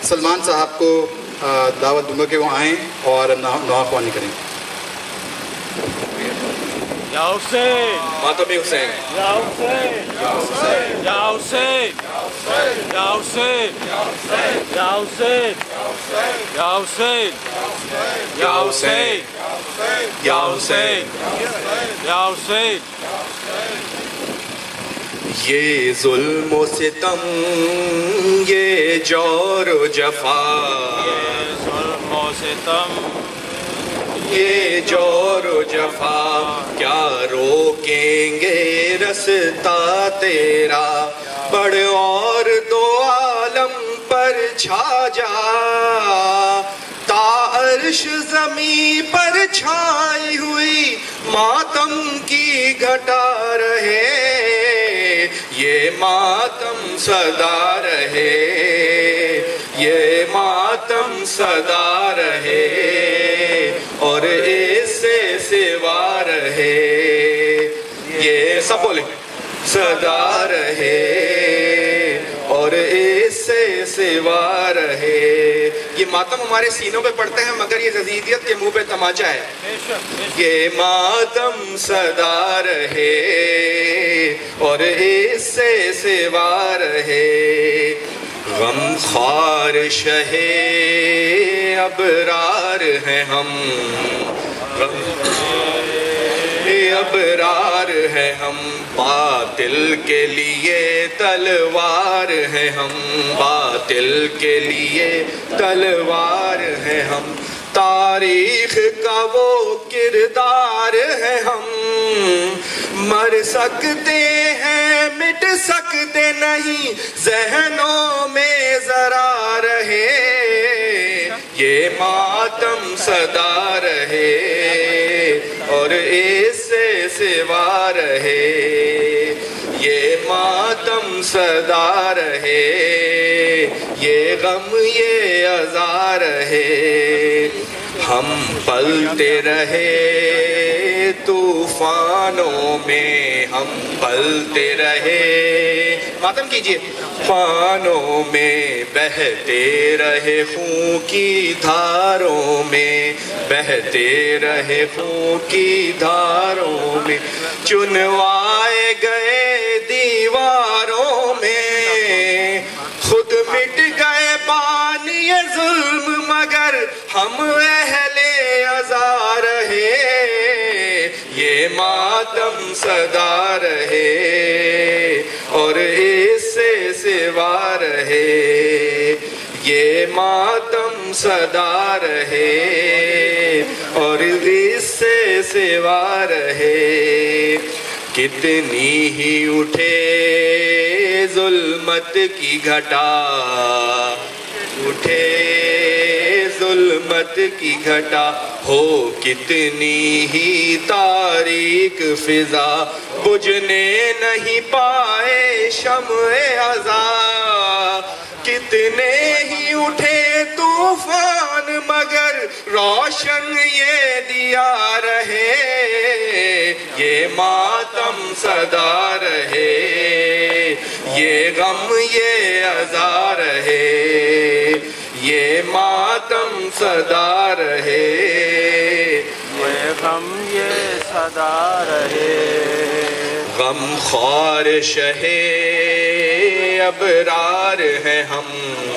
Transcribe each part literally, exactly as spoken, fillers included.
سلمان صاحب کو دعوت دوں گا کہ وہ آئیں اور نوحہ خوانی کریں. یا حسین ماتم حسین یا حسین یا حسین یا حسین یا حسین یا حسین یا حسین یا حسین یا حسین یا حسین. یہ ظلم و ستم یہ جور و جفا یہ ظلم و ستم یہ جور و جفا کیا روکیں گے رستہ تیرا. بڑھ اور دو عالم پر چھا جا تا عرش زمین پر چھائی ہوئی ماتم کی گھٹا رہے. یہ ماتم صدا رہے یہ ماتم صدا رہے اور اس سے سوا رہے. یہ سب بولے صدا رہے اور اس سے سوا رہے. یہ ماتم ہمارے سینوں پہ پڑتے ہیں مگر یہ یزیدیت کے منہ پہ تماچا ہے. یہ ماتم صدا رہے اور اس سے سوا رہے. غم خوار شہ ابرار ہیں ہم غم ابرار ہیں ہم. باطل کے لیے تلوار ہیں ہم باطل کے لیے تلوار ہیں ہم. تاریخ کا وہ کردار ہے ہم مر سکتے ہیں مٹ سکتے نہیں ذہنوں میں ذرا رہے. یہ ماتم صدا رہے اور اس سے سوا رہے. یہ ماتم صدا رہے یہ غم یہ عزا رہے. ہم پلتے رہے طوفانوں میں ہم پلتے رہے ماتم کیجئے طوفانوں میں بہتے رہے خون کی دھاروں میں بہتے رہے خون کی دھاروں میں. چنوائے گئے دیواروں میں خود مٹ گئے بانی ظلم مگر ہم اہل عزا رہے. یہ ماتم صدا رہے اور اس سے سوا رہے. یہ ماتم صدا رہے اور اس سے سوا رہے. کتنی ہی اٹھے ظلمت کی گھٹا اٹھے ظلمت کی گھٹا ہو کتنی ہی تاریک فضا بجھنے نہیں پائے شمع عزا. کتنے ہی اٹھے طوفان مگر روشن یہ دیا رہے. یہ ماتم صدا رہے یہ غم یہ عزا رہے. یہ ماتم صدا رہے یہ غم یہ صدا رہے. غم خوار شہ ابرار ہیں ہم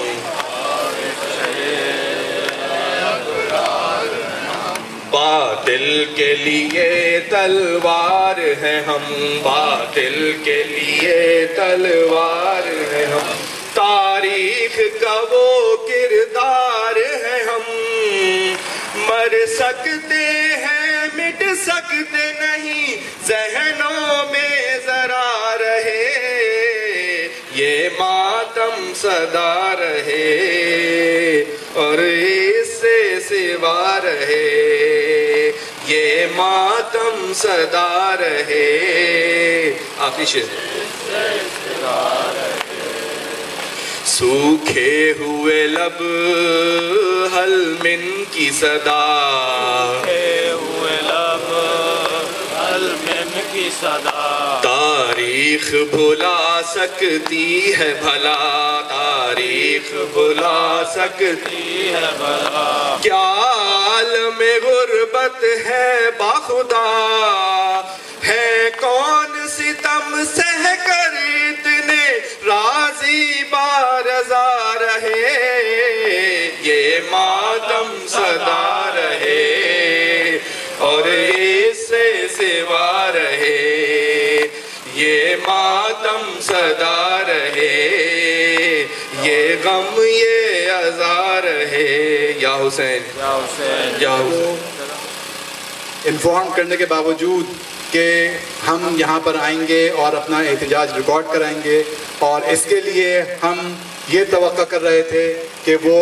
باطل کے لیے تلوار ہیں ہم باطل کے لیے تلوار ہیں ہم. تاریخ کا وہ کردار ہے ہم مر سکتے ہیں مٹ سکتے نہیں ذہنوں میں ذرا رہے. یہ ماتم صدا رہے اور اس سے سوا رہے. یہ ماتم صدا رہے. آخری شعر. سوکھے ہوئے لب حل من کی صدا سوکھے ہوئے لب حل من کی صدا. تاریخ بھلا سکتی ہے بھلا تاریخ بھلا سکتی ہے بلا کیا عالم غربت ہے باخدا ہے کون ستم سہ کر اتنے راضی بارضا رہے یہ ماتم صدا رہے اور اس سے سوا رہے یہ ماتم صدا رہے یہ غم یہ عزا رہے یا حسین یا حسین یا حسین انفارم کرنے کے باوجود کہ ہم یہاں پر آئیں گے اور اپنا احتجاج ریکارڈ کرائیں گے اور اس کے لیے ہم یہ توقع کر رہے تھے کہ وہ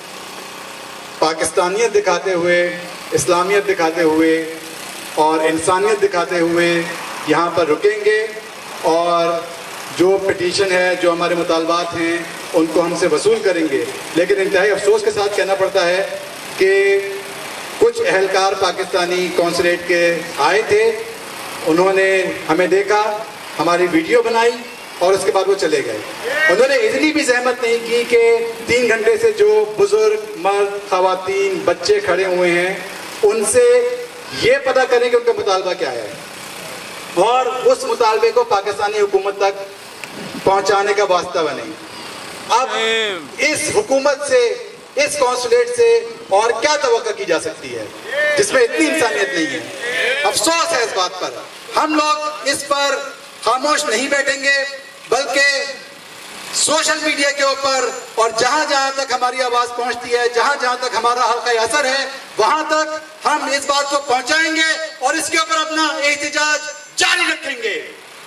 پاکستانیت دکھاتے ہوئے اسلامیت دکھاتے ہوئے اور انسانیت دکھاتے ہوئے یہاں پر رکیں گے اور جو پٹیشن ہے جو ہمارے مطالبات ہیں ان کو ہم سے وصول کریں گے. لیکن انتہائی افسوس کے ساتھ کہنا پڑتا ہے کہ کچھ اہلکار پاکستانی کونسلیٹ کے آئے تھے, انہوں نے ہمیں دیکھا, ہماری ویڈیو بنائی اور اس کے بعد وہ چلے گئے. انہوں نے اتنی بھی زحمت نہیں کی کہ تین گھنٹے سے جو بزرگ مرد خواتین بچے کھڑے ہوئے ہیں ان سے یہ پتہ کریں کہ ان کا مطالبہ کیا ہے اور اس مطالبے کو پاکستانی حکومت تک پہنچانے کا واسطہ بنے. اب اس حکومت سے, اس کونسلیٹ سے اور کیا توقع کی جا سکتی ہے جس میں اتنی انسانیت نہیں ہے؟ افسوس ہے اس بات پر. ہم لوگ اس پر خاموش نہیں بیٹھیں گے بلکہ سوشل میڈیا کے اوپر اور جہاں جہاں تک ہماری آواز پہنچتی ہے, جہاں جہاں تک ہمارا حلقہ اثر ہے, وہاں تک ہم اس بات کو پہنچائیں گے اور اس کے اوپر اپنا احتجاج جاری رکھیں گے.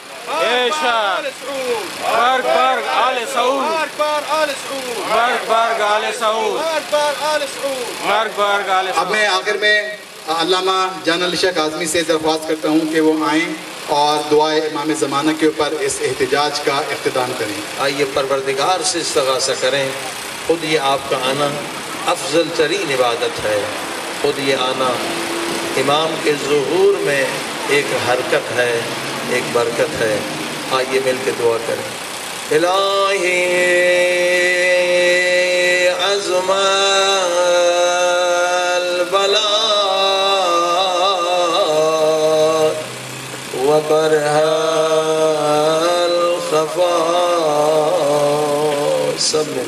برگ برگ آل سعود, برگ برگ آل سعود, برگ برگ آل سعود. اب میں آخر میں علامہ جان علی شاہ کاظمی سے درخواست کرتا ہوں کہ وہ آئیں اور دعائے امام زمانہ کے اوپر اس احتجاج کا اختتام کریں. آئیے پروردگار سے استغاثہ کریں. خود یہ آپ کا آنا افضل ترین عبادت ہے. خود یہ آنا امام کے ظہور میں ایک حرکت ہے, ایک برکت ہے. آئیے مل کے دعا کریں. الہی عظم البلا وبرہ الخفا سب میں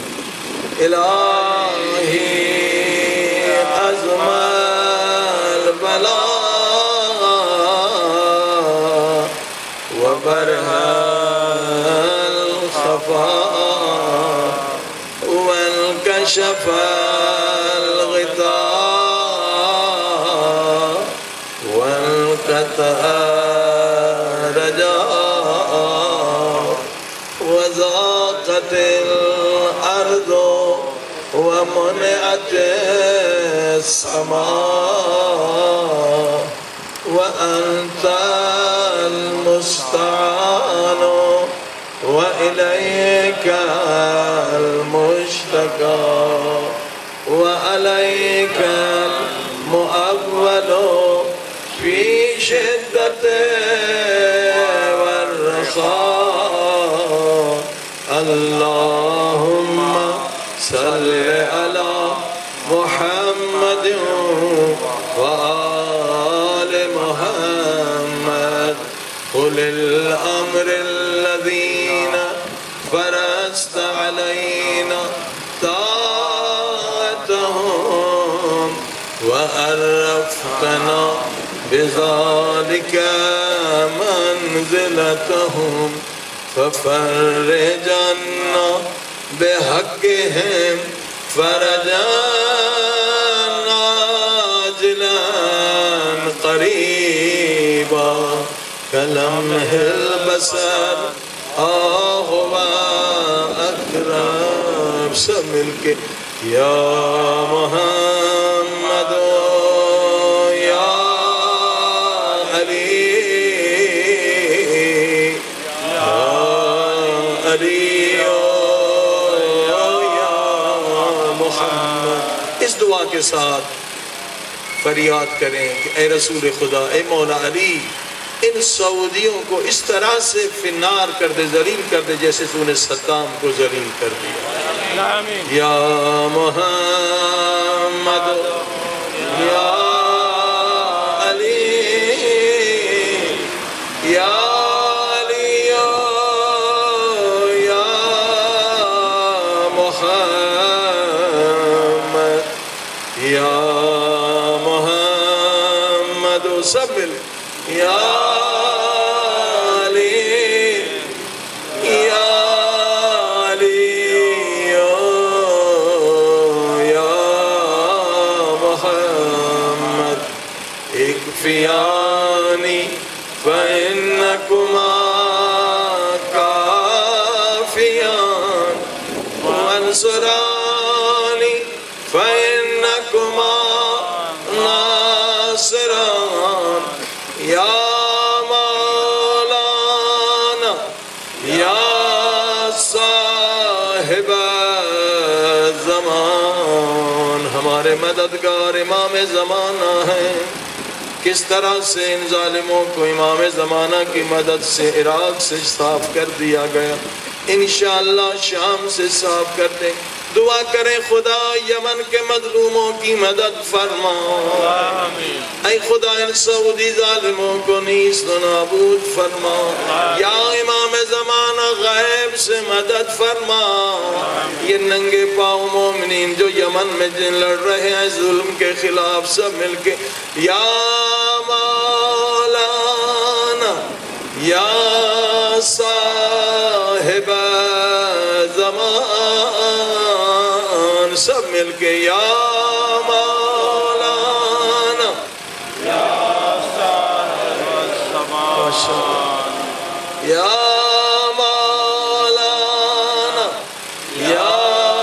الہی عظم البلا وبرہ الخفا وانکشف الغطاء وانقطع رجاء وضاقت الارض ومنعت السماء وانت المستعان وإليك المشتكى وعليك المؤول في شدة والرخاء. اللهم صل على محمد وآل محمد أولي الأمر الذين فرضت علينا طاعتهم وعرفتنا بذلك منزلتهم ففرج عنا بحقهم فرجا عاجلا قريبا كلمح البصر آه أكرم. سب مل کے یا محمد یا علی یا علی یا محمد. اس دعا کے ساتھ فریاد کریں کہ اے رسول خدا, اے مولا علی, ان سعودیوں کو اس طرح سے فنار کر دے، ذلیل کر دے جیسے تو نے صدام کو ذلیل کر دیا۔ آمین۔ یا محمد یا علی یا علی یا محمد یا محمد سب مل یا فیانی فإنکما کافیان وانصرانی فإنکما ناصران یا مولانا یا صاحب زمان، ہمارے مددگار امام زمانہ ہیں۔ کس طرح سے ان ظالموں کو امام زمانہ کی مدد سے عراق سے صاف کر دیا گیا، انشاءاللہ شام سے صاف کر دیں۔ دعا کریں خدا یمن کے مظلوموں کی مدد فرما، اے خدا ان سعودی ظالموں کو نیست و نابود فرما، یا امام زمانہ غیب سے مدد فرما۔ یہ ننگے پاؤں مومنین جو یمن میں جن لڑ رہے ہیں ظلم کے خلاف، سب مل کے یا مولانا یا صاحب زمان، سب مل کے یا مولانا یا صاحب الزمان، یا مولانا یا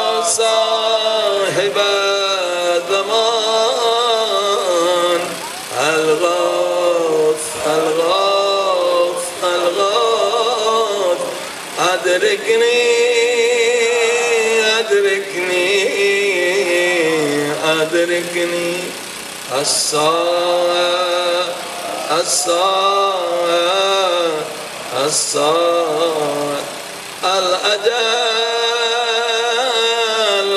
صاحب زمان، الغوث الغوث الغوث ادرکنی ادرکنی ادرکنی الساعة الساعة الساعة الأجل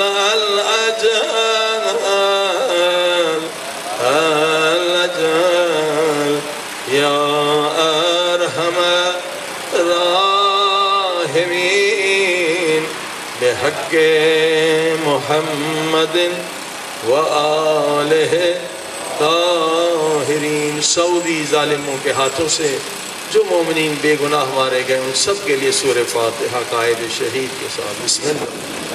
الأجل الأجل يا أرحم الراحمين بحق محمد وآلہ طاہرین۔ سعودی ظالموں کے ہاتھوں سے جو مومنین بے گناہ مارے گئے ان سب کے لیے سورہ فاتحہ قائد شہید کے ساتھ بسم اللہ۔